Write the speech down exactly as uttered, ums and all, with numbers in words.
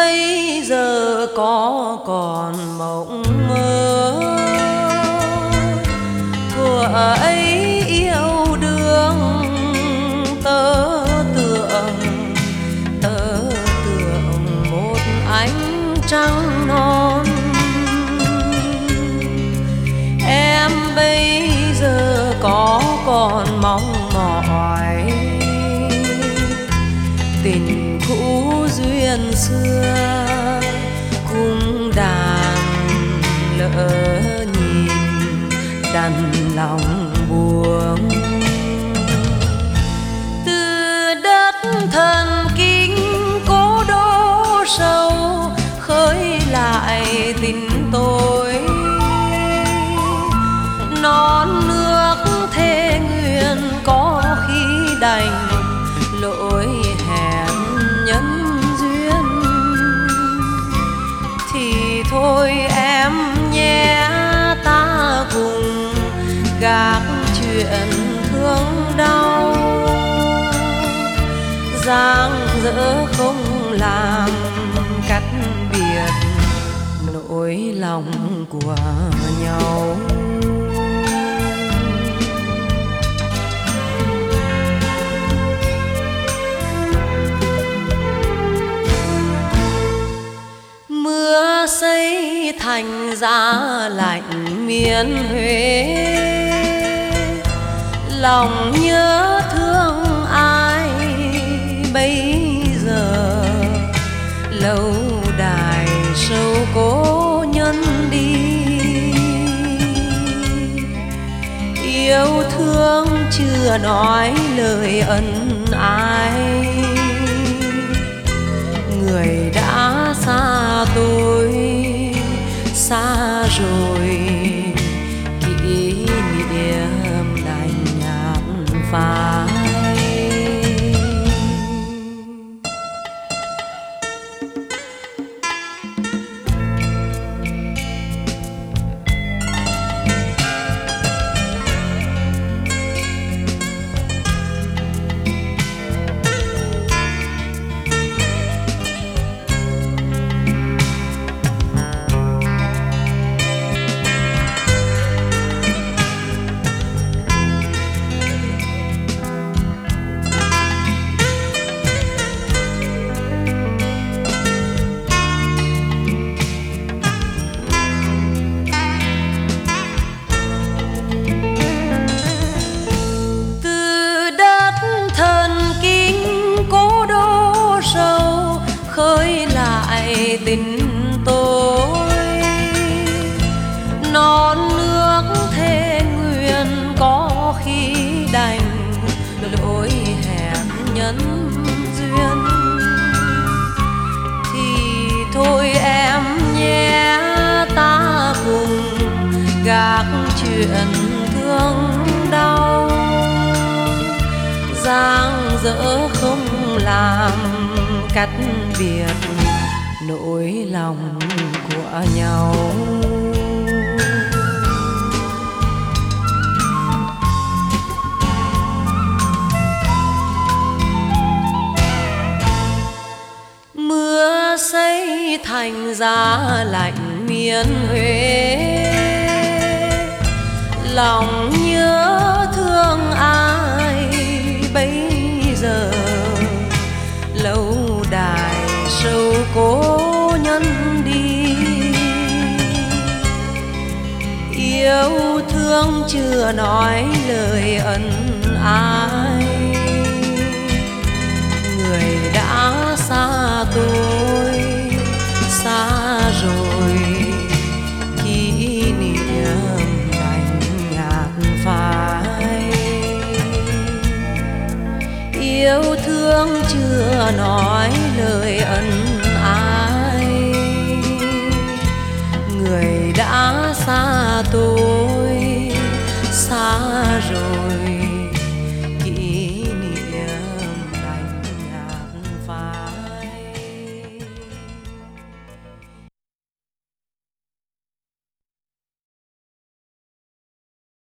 bây giờ có còn mộng mơ thuở ấy yêu đương, tớ tưởng tớ tưởng một ánh trăng non. Em bây giờ có còn mong mỏi tình cũ duyên xưa, cung đàn lỡ nhìn đành lòng buông. Từ đất thần kinh cố đô sâu khơi lại tình tôi, non nước thề nguyện có khi đành lỗi hẹn nhân duyên. Thì thôi em nhé, ta cùng gác chuyện thương đau, giang dở không làm cắt biệt nỗi lòng của nhau. Mưa xây thành giá lạnh miền Huế, lòng nhớ thương ai bây giờ. Lâu đài sâu cố nhân đi, yêu thương chưa nói lời ân ái. Người đã xa tôi, xa rồi kỷ niệm đành nhạt phai. Khơi lại tình tôi, non nước thề nguyện có khi đành lỗi hẹn nhân duyên. Thì thôi em nhé, ta cùng gác chuyện thương đau, giang dở không làm cắt biệt nỗi lòng của nhau. Mưa xây thành giá lạnh miền Huế, lòng nhớ thương ai bây giờ. Lâu đài sâu cố nhân đi, yêu thương chưa nói lời ân ái. Người đã xa tôi, xa rồi kỷ niệm đành nhạt phai. Yêu thương chưa nói lời ân